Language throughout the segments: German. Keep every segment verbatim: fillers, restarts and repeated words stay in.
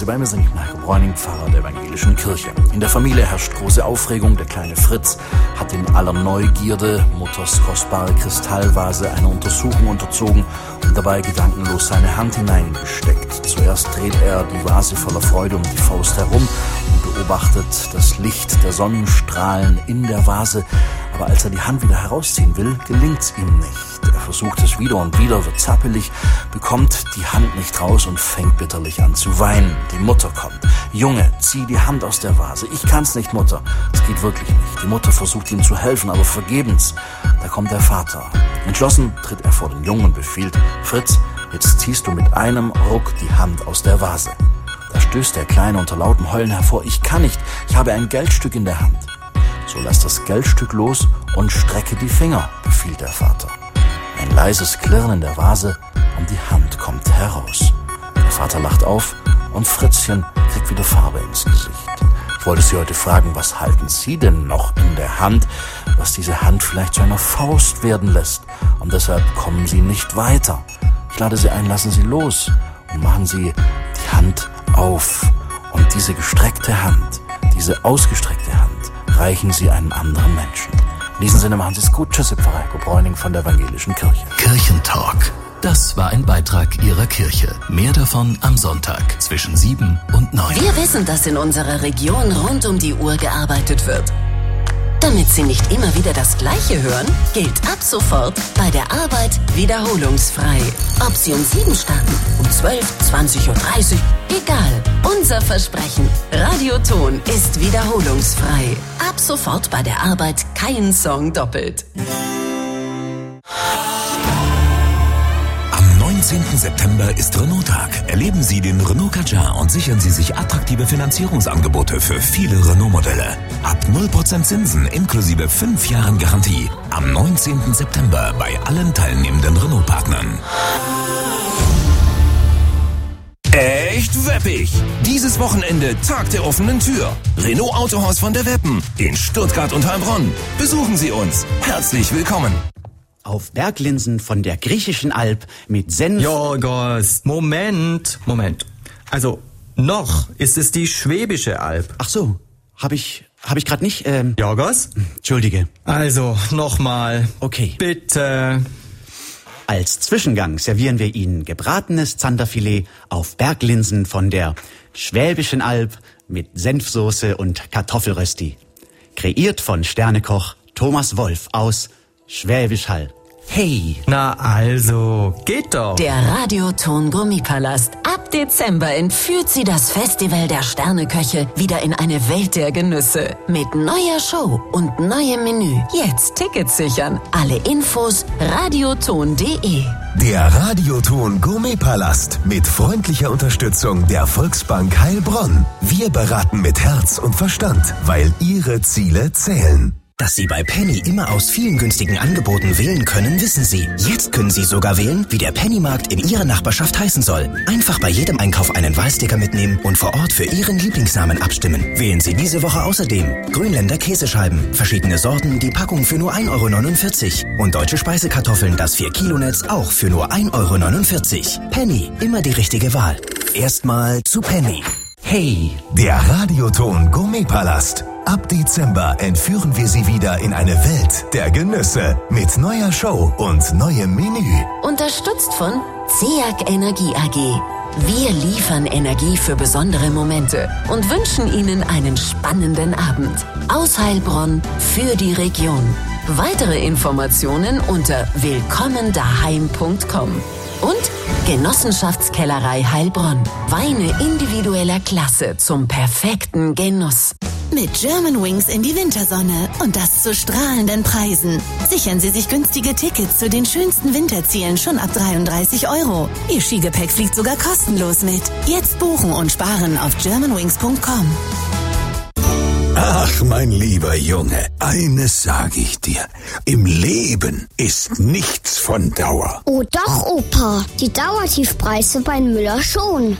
Grüße, bei mir sind Marco Bräuning, Pfarrer der evangelischen Kirche. In der Familie herrscht große Aufregung. Der kleine Fritz hat in aller Neugierde Mutters kostbare Kristallvase einer Untersuchung unterzogen und dabei gedankenlos seine Hand hineingesteckt. Zuerst dreht er die Vase voller Freude um die Faust herum und beobachtet das Licht der Sonnenstrahlen in der Vase. Aber als er die Hand wieder herausziehen will, gelingt's ihm nicht. Er versucht es wieder und wieder, wird zappelig, bekommt die Hand nicht raus und fängt bitterlich an zu weinen. Die Mutter kommt. Junge, zieh die Hand aus der Vase. Ich kann's nicht, Mutter. Es geht wirklich nicht. Die Mutter versucht ihm zu helfen, aber vergebens. Da kommt der Vater. Entschlossen tritt er vor den Jungen und befiehlt: Fritz, jetzt ziehst du mit einem Ruck die Hand aus der Vase. Da stößt der Kleine unter lautem Heulen hervor: Ich kann nicht, ich habe ein Geldstück in der Hand. So lass das Geldstück los und strecke die Finger, befiehlt der Vater. Ein leises Klirren in der Vase und die Hand kommt heraus. Der Vater lacht auf und Fritzchen kriegt wieder Farbe ins Gesicht. Ich wollte Sie heute fragen, was halten Sie denn noch in der Hand, was diese Hand vielleicht zu einer Faust werden lässt? Und deshalb kommen Sie nicht weiter. Ich lade Sie ein, lassen Sie los und machen Sie die Hand auf. Und diese gestreckte Hand, diese ausgestreckte Hand, reichen Sie einem anderen Menschen. In diesem Sinne machen Sie es gut. Tschüss, Pfarrer Heiko Bräuning von der evangelischen Kirche. Kirchentalk. Das war ein Beitrag Ihrer Kirche. Mehr davon am Sonntag zwischen sieben und neun. Wir wissen, dass in unserer Region rund um die Uhr gearbeitet wird. Damit Sie nicht immer wieder das Gleiche hören, gilt ab sofort bei der Arbeit wiederholungsfrei. Ob Sie um sieben starten, um zwölf, zwanzig Uhr dreißig, egal. Unser Versprechen: Radioton ist wiederholungsfrei. Ab sofort bei der Arbeit kein Song doppelt. Am neunzehnten September ist Renault-Tag. Erleben Sie den Renault Kadjar und sichern Sie sich attraktive Finanzierungsangebote für viele Renault-Modelle. Ab null Prozent Zinsen inklusive fünf Jahren Garantie. Am neunzehnten September bei allen teilnehmenden Renault-Partnern. Echt weppig! Dieses Wochenende Tag der offenen Tür. Renault Autohaus von der Weppen in Stuttgart und Heilbronn. Besuchen Sie uns. Herzlich willkommen. Auf Berglinsen von der griechischen Alp mit Senf... Jorgos, Moment, Moment. Also, noch ist es die Schwäbische Alb. Ach so, hab ich, hab ich grad nicht, ähm... Jorgos? Entschuldige. Also, nochmal. Okay. Bitte. Als Zwischengang servieren wir Ihnen gebratenes Zanderfilet auf Berglinsen von der Schwäbischen Alb mit Senfsoße und Kartoffelrösti. Kreiert von Sternekoch Thomas Wolf aus Schwäbisch Hall. Hey! Na also, geht doch. Der Radioton Gummipalast. Ab Dezember entführt Sie das Festival der Sterneköche wieder in eine Welt der Genüsse. Mit neuer Show und neuem Menü. Jetzt Tickets sichern. Alle Infos radioton punkt de. Der Radioton Gourmetpalast mit freundlicher Unterstützung der Volksbank Heilbronn. Wir beraten mit Herz und Verstand, weil Ihre Ziele zählen. Dass Sie bei Penny immer aus vielen günstigen Angeboten wählen können, wissen Sie. Jetzt können Sie sogar wählen, wie der Pennymarkt in Ihrer Nachbarschaft heißen soll. Einfach bei jedem Einkauf einen Wahlsticker mitnehmen und vor Ort für Ihren Lieblingsnamen abstimmen. Wählen Sie diese Woche außerdem Grünländer Käsescheiben, verschiedene Sorten, die Packung für nur ein Euro neunundvierzig. Und deutsche Speisekartoffeln, das vier Kilo Netz, auch für nur ein Euro neunundvierzig. Penny, immer die richtige Wahl. Erstmal zu Penny. Hey! Der Radioton Gourmetpalast. Ab Dezember entführen wir Sie wieder in eine Welt der Genüsse mit neuer Show und neuem Menü. Unterstützt von C E A G Energie A G. Wir liefern Energie für besondere Momente und wünschen Ihnen einen spannenden Abend. Aus Heilbronn für die Region. Weitere Informationen unter willkommen daheim punkt com. Und Genossenschaftskellerei Heilbronn. Weine individueller Klasse zum perfekten Genuss. Mit Germanwings in die Wintersonne und das zu strahlenden Preisen. Sichern Sie sich günstige Tickets zu den schönsten Winterzielen schon ab dreiunddreißig Euro. Ihr Skigepäck fliegt sogar kostenlos mit. Jetzt buchen und sparen auf germanwings punkt com. Ach, mein lieber Junge, eines sage ich dir. Im Leben ist nichts von Dauer. Oh doch, Opa. Die Dauertiefpreise bei Müller schon.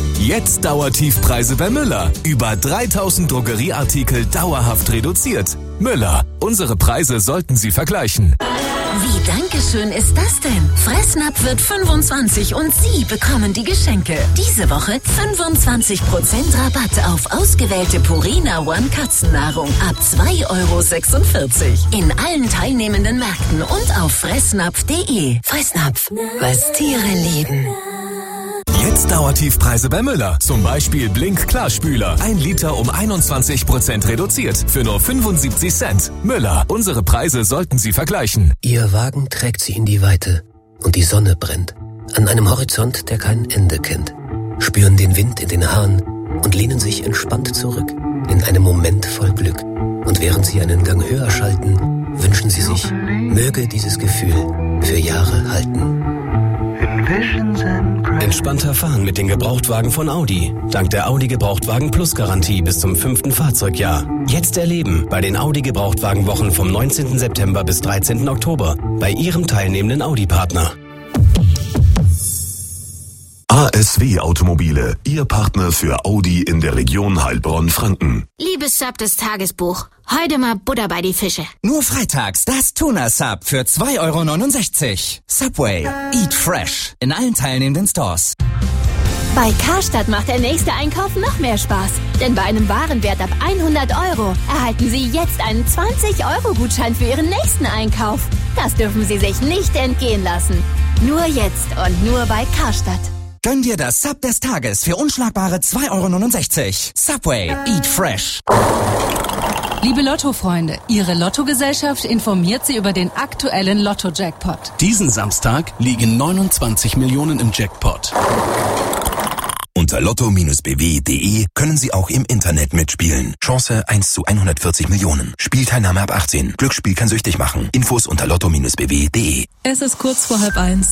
Jetzt Dauertiefpreise bei Müller. Über dreitausend Drogerieartikel dauerhaft reduziert. Müller. Unsere Preise sollten Sie vergleichen. Wie Dankeschön ist das denn? Fressnapf wird fünfundzwanzig und Sie bekommen die Geschenke. Diese Woche fünfundzwanzig Prozent Rabatt auf ausgewählte Purina One Katzennahrung ab zwei Euro sechsundvierzig. In allen teilnehmenden Märkten und auf fressnapf punkt de. Fressnapf, was Tiere lieben. Jetzt Dauertiefpreise bei Müller. Zum Beispiel Blink Klarspüler. Ein Liter um einundzwanzig Prozent reduziert. Für nur fünfundsiebzig Cent. Müller. Unsere Preise sollten Sie vergleichen. Ihr Wagen trägt Sie in die Weite. Und die Sonne brennt. An einem Horizont, der kein Ende kennt. Spüren den Wind in den Haaren und lehnen sich entspannt zurück. In einem Moment voll Glück. Und während Sie einen Gang höher schalten, wünschen Sie sich, möge dieses Gefühl für Jahre halten. Entspannter fahren mit den Gebrauchtwagen von Audi. Dank der Audi Gebrauchtwagen Plus Garantie bis zum fünften Fahrzeugjahr. Jetzt erleben bei den Audi Gebrauchtwagenwochen vom neunzehnten September bis dreizehnten Oktober bei Ihrem teilnehmenden Audi-Partner. A S W Automobile, Ihr Partner für Audi in der Region Heilbronn-Franken. Liebes Sub des Tagesbuch, heute mal Butter bei die Fische. Nur freitags das Tuna-Sub für zwei Euro neunundsechzig. Subway, eat fresh. In allen teilnehmenden Stores. Bei Karstadt macht der nächste Einkauf noch mehr Spaß. Denn bei einem Warenwert ab hundert Euro erhalten Sie jetzt einen zwanzig Euro Gutschein für Ihren nächsten Einkauf. Das dürfen Sie sich nicht entgehen lassen. Nur jetzt und nur bei Karstadt. Gönn dir das Sub des Tages für unschlagbare zwei Euro neunundsechzig. Subway, eat fresh. Liebe Lotto-Freunde, Ihre Lottogesellschaft informiert Sie über den aktuellen Lotto-Jackpot. Diesen Samstag liegen neunundzwanzig Millionen im Jackpot. Unter lotto Bindestrich b w punkt de können Sie auch im Internet mitspielen. Chance eins zu hundertvierzig Millionen. Spielteilnahme ab achtzehn. Glücksspiel kann süchtig machen. Infos unter lotto Bindestrich b w punkt de. Es ist kurz vor halb eins.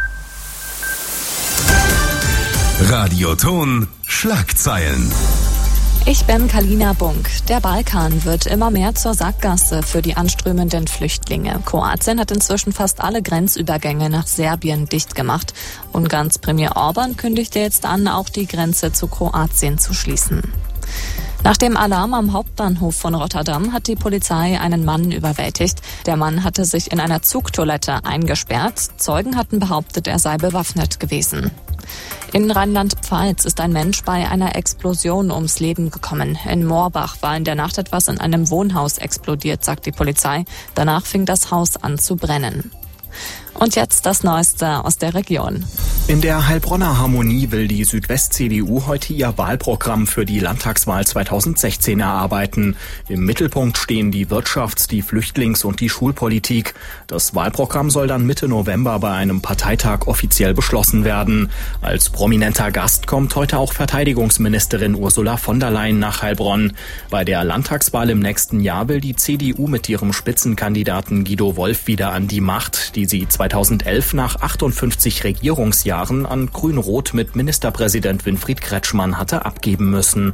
Radioton Schlagzeilen. Ich bin Kalina Bunk. Der Balkan wird immer mehr zur Sackgasse für die anströmenden Flüchtlinge. Kroatien hat inzwischen fast alle Grenzübergänge nach Serbien dicht gemacht. Ungarns Premier Orban kündigte jetzt an, auch die Grenze zu Kroatien zu schließen. Nach dem Alarm am Hauptbahnhof von Rotterdam hat die Polizei einen Mann überwältigt. Der Mann hatte sich in einer Zugtoilette eingesperrt. Zeugen hatten behauptet, er sei bewaffnet gewesen. In Rheinland-Pfalz ist ein Mensch bei einer Explosion ums Leben gekommen. In Moorbach war in der Nacht etwas in einem Wohnhaus explodiert, sagt die Polizei. Danach fing das Haus an zu brennen. Und jetzt das Neueste aus der Region. In der Heilbronner Harmonie will die Südwest-C D U heute ihr Wahlprogramm für die Landtagswahl zweitausendsechzehn erarbeiten. Im Mittelpunkt stehen die Wirtschafts-, die Flüchtlings- und die Schulpolitik. Das Wahlprogramm soll dann Mitte November bei einem Parteitag offiziell beschlossen werden. Als prominenter Gast kommt heute auch Verteidigungsministerin Ursula von der Leyen nach Heilbronn. Bei der Landtagswahl im nächsten Jahr will die C D U mit ihrem Spitzenkandidaten Guido Wolf wieder an die Macht, die sie zweitausendelf nach achtundfünfzig Regierungsjahren an Grün-Rot mit Ministerpräsident Winfried Kretschmann hatte abgeben müssen.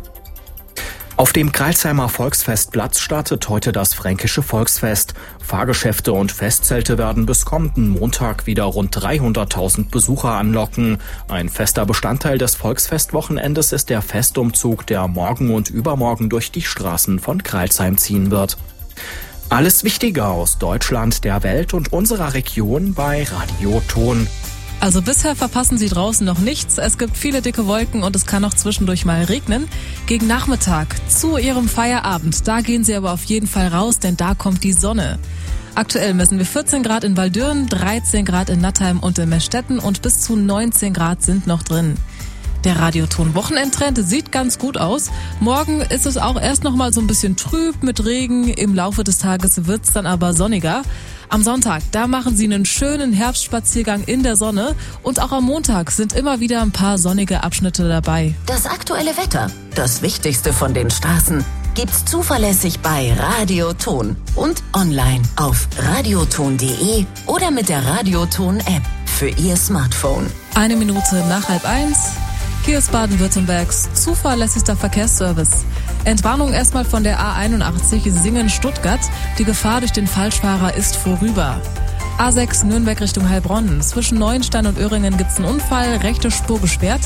Auf dem Crailsheimer Volksfestplatz startet heute das Fränkische Volksfest. Fahrgeschäfte und Festzelte werden bis kommenden Montag wieder rund dreihunderttausend Besucher anlocken. Ein fester Bestandteil des Volksfestwochenendes ist der Festumzug, der morgen und übermorgen durch die Straßen von Crailsheim ziehen wird. Alles Wichtige aus Deutschland, der Welt und unserer Region bei Radioton. Also bisher verpassen Sie draußen noch nichts. Es gibt viele dicke Wolken und es kann auch zwischendurch mal regnen. Gegen Nachmittag zu Ihrem Feierabend, da gehen Sie aber auf jeden Fall raus, denn da kommt die Sonne. Aktuell messen wir vierzehn Grad in Waldürn, dreizehn Grad in Nattheim und in Meßstetten und bis zu neunzehn Grad sind noch drin. Der Radioton-Wochenendtrend sieht ganz gut aus. Morgen ist es auch erst noch mal so ein bisschen trüb mit Regen. Im Laufe des Tages wird's dann aber sonniger. Am Sonntag, da machen Sie einen schönen Herbstspaziergang in der Sonne. Und auch am Montag sind immer wieder ein paar sonnige Abschnitte dabei. Das aktuelle Wetter, das Wichtigste von den Straßen, gibt's zuverlässig bei Radioton und online auf radioton punkt de oder mit der Radioton-App für Ihr Smartphone. Eine Minute nach halb eins. Hier ist Baden-Württembergs zuverlässigster Verkehrsservice. Entwarnung erstmal von der A einundachtzig Singen-Stuttgart. Die Gefahr durch den Falschfahrer ist vorüber. A sechs Nürnberg Richtung Heilbronn. Zwischen Neuenstein und Öhringen gibt's einen Unfall, rechte Spur gesperrt.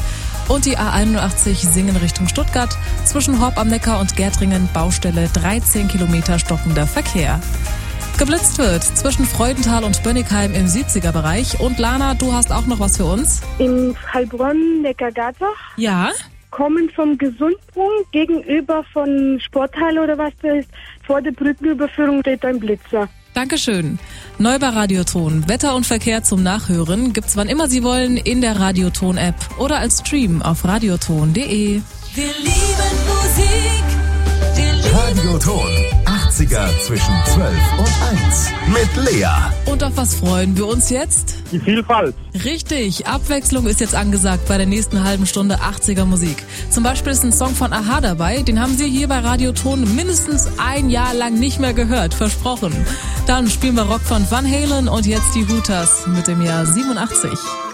Und die A einundachtzig Singen Richtung Stuttgart. Zwischen Horb am Neckar und Gärtringen Baustelle dreizehn Kilometer stockender Verkehr. Geblitzt wird zwischen Freudenthal und Bönnigheim im siebziger Bereich. Und Lana, du hast auch noch was für uns? In Heilbronn, Neckargatbach. Ja? Kommen vom Gesundbrunnen gegenüber von Sporthalle oder was das ist. Vor der Brückenüberführung steht ein Blitzer. Dankeschön. Neu bei Radioton. Wetter und Verkehr zum Nachhören gibt's wann immer Sie wollen in der Radioton-App oder als Stream auf radioton punkt de. Wir lieben Musik. Wir lieben Radioton. achtziger zwischen zwölf und eins. Mit Lea. Und auf was freuen wir uns jetzt? Die Vielfalt. Richtig. Abwechslung ist jetzt angesagt bei der nächsten halben Stunde achtziger Musik. Zum Beispiel ist ein Song von a-ha dabei. Den haben Sie hier bei Radioton mindestens ein Jahr lang nicht mehr gehört. Versprochen. Dann spielen wir Rock von Van Halen und jetzt die Hooters mit dem Jahr siebenundachtzig.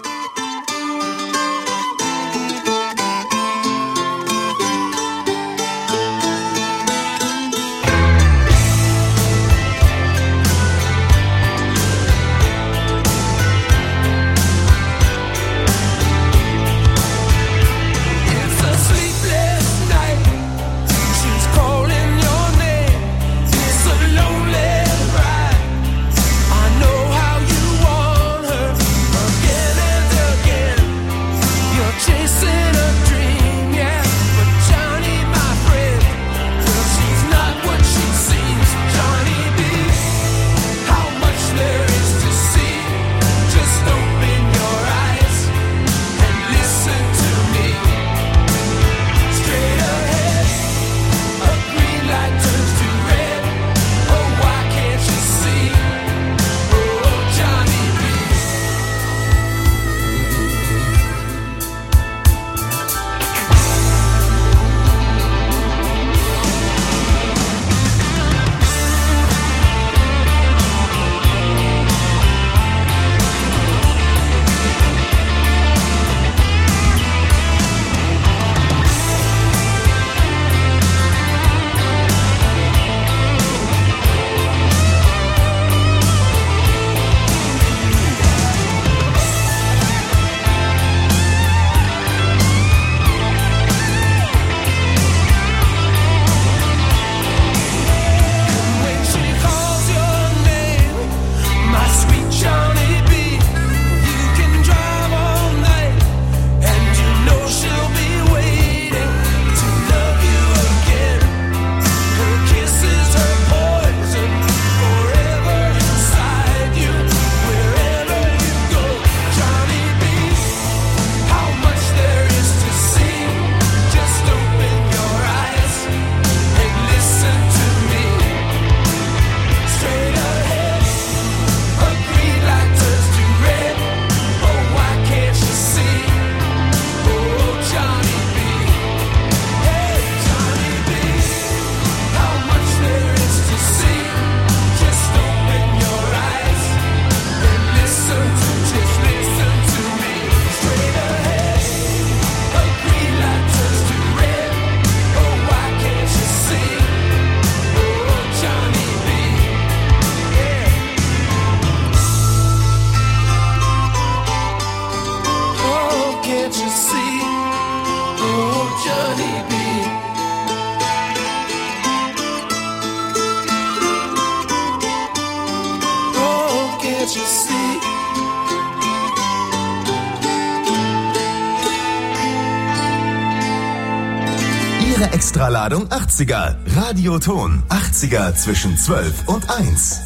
Ihre Extraladung achtziger. Radioton. achtziger zwischen zwölf und eins.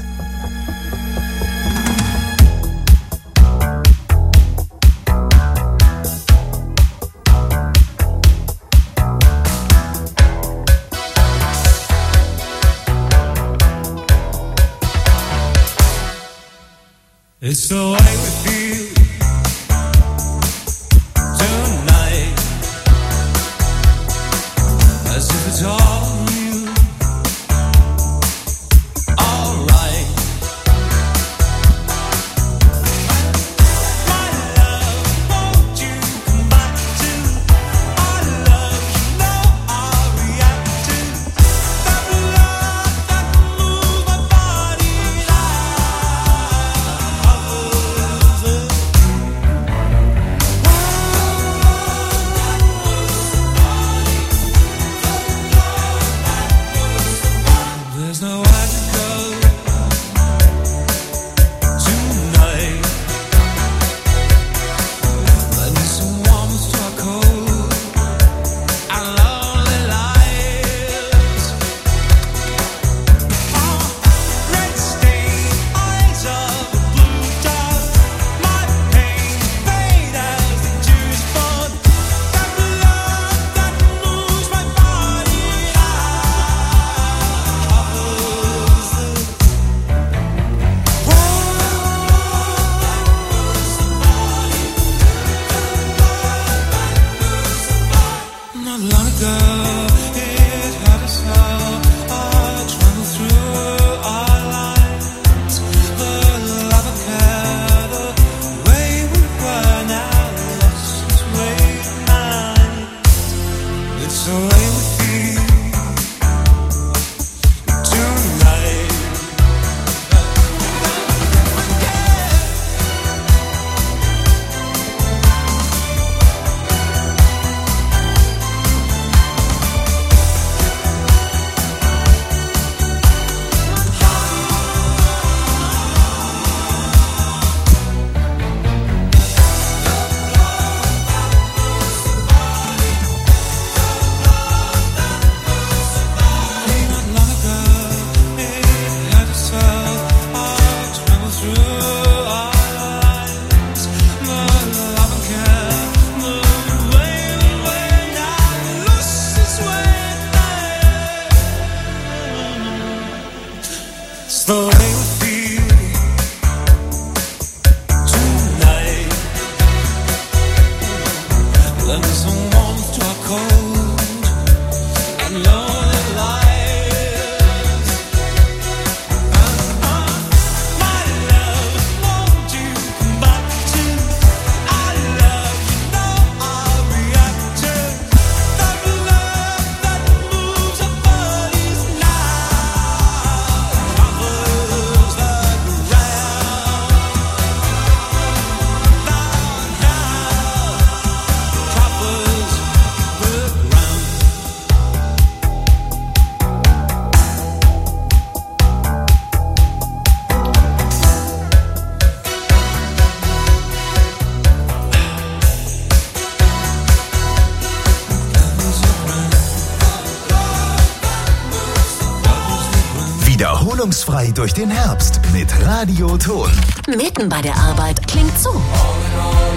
It's the way we feel tonight, as if it's all you, all right. My love, won't you come back to our love? You know I'll react to that love that moves my body like. Erholungsfrei durch den Herbst mit Radio Ton. Mitten bei der Arbeit klingt so. All in all,